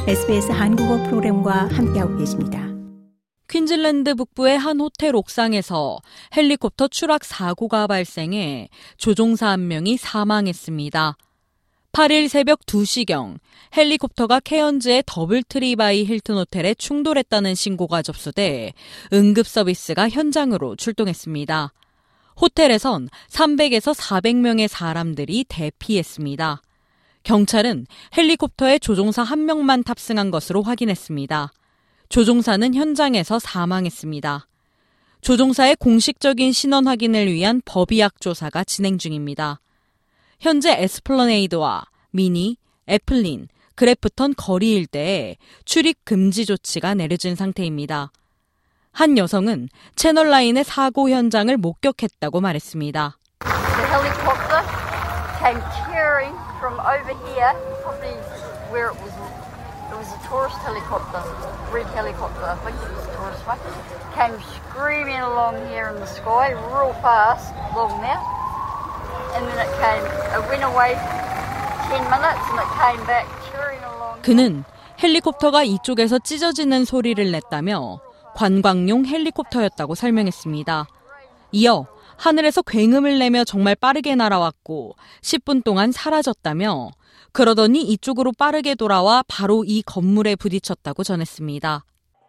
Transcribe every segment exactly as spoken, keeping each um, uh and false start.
에스비에스 한국어 프로그램과 함께하고 계십니다. 퀸즐랜드 북부의 한 호텔 옥상에서 헬리콥터 추락 사고가 발생해 조종사 한 명이 사망했습니다. 팔 일 새벽 두 시경 헬리콥터가 케언즈의 더블트리 바이 힐튼 호텔에 충돌했다는 신고가 접수돼 응급 서비스가 현장으로 출동했습니다. 호텔에선 삼백에서 사백 명의 사람들이 대피했습니다. 경찰은 헬리콥터에 조종사 한 명만 탑승한 것으로 확인했습니다. 조종사는 현장에서 사망했습니다. 조종사의 공식적인 신원 확인을 위한 법의학 조사가 진행 중입니다. 현재 에스플러네이드와 미니, 애플린, 그래프턴 거리 일대에 출입 금지 조치가 내려진 상태입니다. 한 여성은 채널라인의 사고 현장을 목격했다고 말했습니다. The helicopter came tearing from over here, probably where it was. It was a tourist helicopter, red helicopter. I think it was a tourist one. Came screaming along here in the sky, real fast, along there. And then it came, it went away ten minutes and it came back tearing along. 그는 헬리콥터가 이쪽에서 찢어지는 소리를 냈다며 관광용 헬리콥터였다고 설명했습니다. 이어 하늘에서 굉음을 내며 정말 빠르게 날아왔고 십 분 동안 사라졌다며 그러더니 이쪽으로 빠르게 돌아와 바로 이 건물에 부딪혔다고 전했습니다.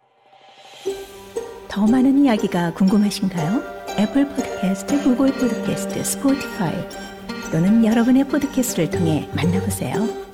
더 많은 이야기가 궁금하신가요? 애플 팟캐스트, 구글 팟캐스트, 스포티파이 또는 여러분의 팟캐스트를 통해 만나보세요.